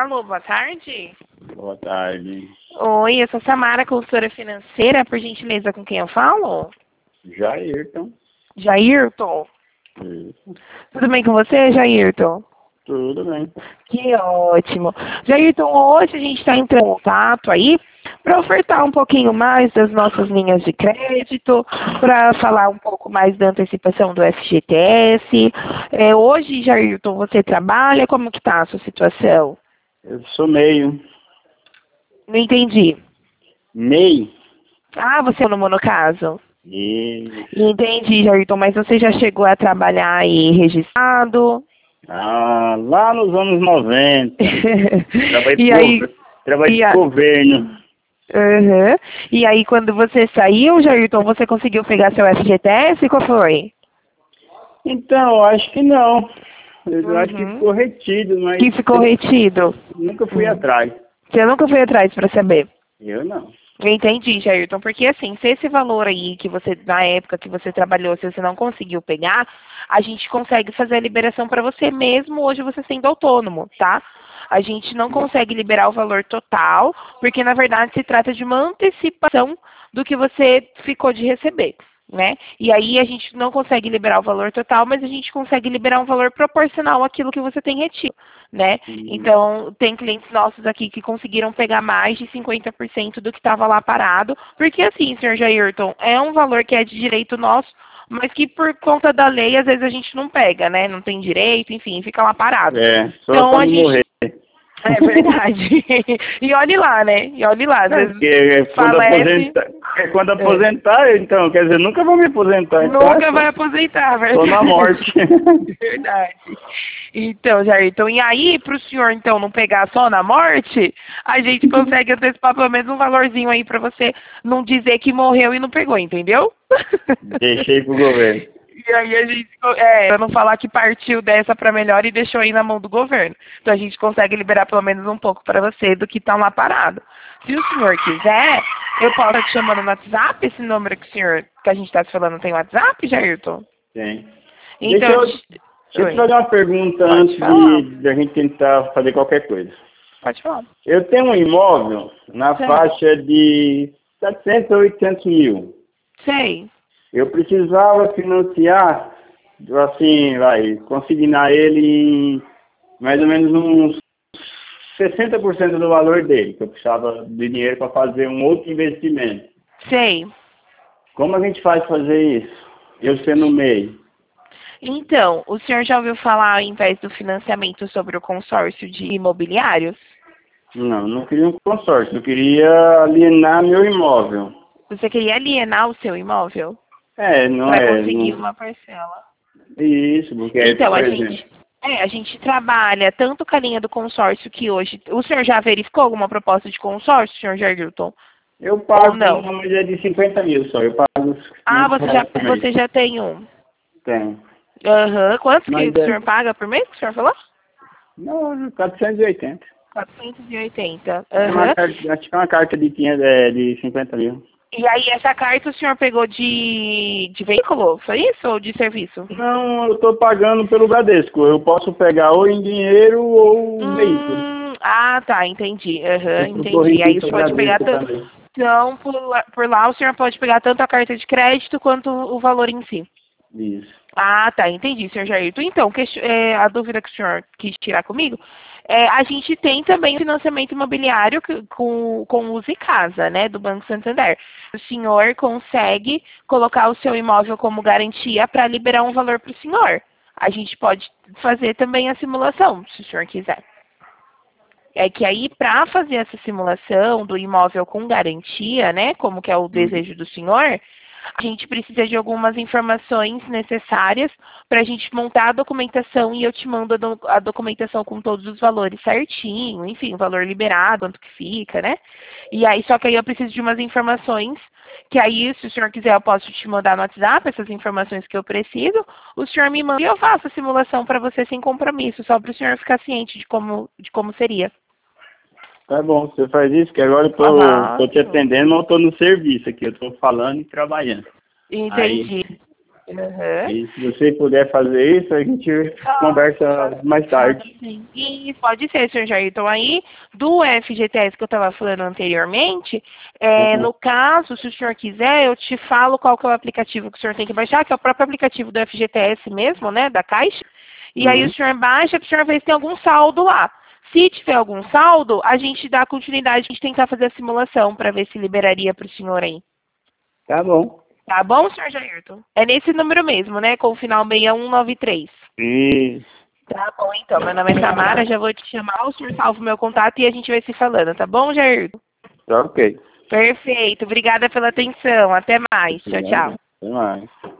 Alô, boa tarde. Boa tarde. Oi, eu sou Samara, consultora financeira. Por gentileza, com quem eu falo? Jairton. Jairton. Isso. Tudo bem com você, Jairton? Tudo bem. Que ótimo. Jairton, hoje a gente está entrando em contato aí para ofertar um pouquinho mais das nossas linhas de crédito, para falar um pouco mais da antecipação do FGTS. Hoje, Jairton, você trabalha? Como que está a sua situação? Eu sou meio. Não entendi. MEI? Ah, você é no monocaso? Isso. Entendi, Jairton, mas você já chegou a trabalhar aí registrado? Ah, lá nos anos 90. E aí, Trabalhei e, pro governo. uhum. E aí, quando você saiu, Jairton, você conseguiu pegar seu FGTS? Qual foi? Então, acho que não. Eu acho que Uhum. ficou retido, mas Que ficou retido? nunca fui atrás. Você nunca foi atrás para saber? Eu não. Entendi, Jairton, porque assim, se esse valor aí que você, na época que você trabalhou, se você não conseguiu pegar, a gente consegue fazer a liberação para você mesmo hoje você sendo autônomo, tá? A gente não consegue liberar o valor total, porque na verdade se trata de uma antecipação do que você ficou de receber, né? E aí a gente não consegue liberar o valor total, mas a gente consegue liberar um valor proporcional àquilo que você tem retido, né? Então, tem clientes nossos aqui que conseguiram pegar mais de 50% do que estava lá parado, porque assim, senhor Jairton, é um valor que é de direito nosso, mas que por conta da lei, às vezes a gente não pega, né? Não tem direito, enfim, fica lá parado. Só Então, a quando gente... morrer. É verdade. E olhe lá, né? E olhe lá, às É, vezes porque falece... quando aposentar, então, quer dizer, nunca vou me aposentar. Então Nunca vai aposentar, verdade. tô na morte. Verdade. Então, Jairton, e aí, para o senhor, então, não pegar só na morte, a gente consegue antecipar pelo menos um valorzinho aí para você não dizer que morreu e não pegou, entendeu? Deixei pro governo. E aí a gente, pra não falar que partiu dessa para melhor e deixou aí na mão do governo. Então a gente consegue liberar pelo menos um pouco para você do que tá lá parado. Se o senhor quiser, eu posso estar te chamando no WhatsApp, esse número que a gente está se falando tem WhatsApp, Jairton? Tem. Então, Deixa eu te fazer uma pergunta Pode antes falar. de a gente tentar fazer qualquer coisa. Pode falar. Eu tenho um imóvel na Sei. faixa de 700 a 800 mil. Sei. Eu precisava financiar, assim, consignar ele em mais ou menos uns 60% do valor dele, que eu precisava de dinheiro para fazer um outro investimento. Sei. Como a gente faz fazer isso? Eu sendo MEI. Então, o senhor já ouviu falar, ao invés do financiamento, sobre o consórcio de imobiliários? Não queria um consórcio, eu queria alienar meu imóvel. Você queria alienar o seu imóvel? Não Para é. conseguir uma parcela. Isso, porque, Então, por a exemplo, gente, a gente trabalha tanto com a linha do consórcio que hoje... O senhor já verificou alguma proposta de consórcio, senhor Jairton? eu Ou pago não? uma média de 50 mil só, eu pago Ah, R$ 500 por mês. você já tem um. Tenho. Aham. Quanto que Mas o senhor paga por mês, que o senhor falou? não, 480. 480. É uma Aham. carta, acho que é uma carta de 500, de 50 mil. E aí, essa carta o senhor pegou de veículo? Foi isso? Ou de serviço? Não, eu estou pagando pelo Bradesco. Eu posso pegar ou em dinheiro ou veículo. Tá, entendi. Aham, Eu entendi. corri Aí o isso senhor pode pegar Bradesco tanto. também. Então, por lá o senhor pode pegar tanto a carta de crédito quanto o valor em si. Isso. Ah, tá, entendi, senhor Jairton. Então, a dúvida que o senhor quis tirar comigo, a gente tem também financiamento imobiliário com Uso e Casa, né, do Banco Santander. O senhor consegue colocar o seu imóvel como garantia para liberar um valor para o senhor. A gente pode fazer também a simulação, se o senhor quiser. É que aí, para fazer essa simulação do imóvel com garantia, né, como que é o desejo do senhor, a gente precisa de algumas informações necessárias para a gente montar a documentação e eu te mando a documentação com todos os valores certinho, enfim, o valor liberado, quanto que fica, né? E aí, só que aí eu preciso de umas informações que aí, se o senhor quiser, eu posso te mandar no WhatsApp essas informações que eu preciso, o senhor me manda e eu faço a simulação para você sem compromisso, só para o senhor ficar ciente de como seria. Tá bom, você faz isso, que agora eu tô te atendendo, mas eu tô no serviço aqui. Eu tô falando e trabalhando. Aí, Entendi. Uhum. E se você puder fazer isso, a gente conversa mais tarde. Sim. E pode ser, senhor Jairton. Aí, do FGTS que eu estava falando anteriormente, no caso, se o senhor quiser, eu te falo qual que é o aplicativo que o senhor tem que baixar, que é o próprio aplicativo do FGTS mesmo, né, da Caixa. E aí o senhor baixa para o senhor ver se tem algum saldo lá. Se tiver algum saldo, a gente dá continuidade, a gente tentar fazer a simulação para ver se liberaria para o senhor aí. Tá bom. Tá bom, senhor Jairton? É nesse número mesmo, né? Com o final 6193. Isso. Tá bom, então. Meu nome é Samara, já vou te chamar, o senhor salva o meu contato e a gente vai se falando, tá bom, Jairton? Tá ok. Perfeito. Obrigada pela atenção. Até mais. Tchau, tchau. Até mais.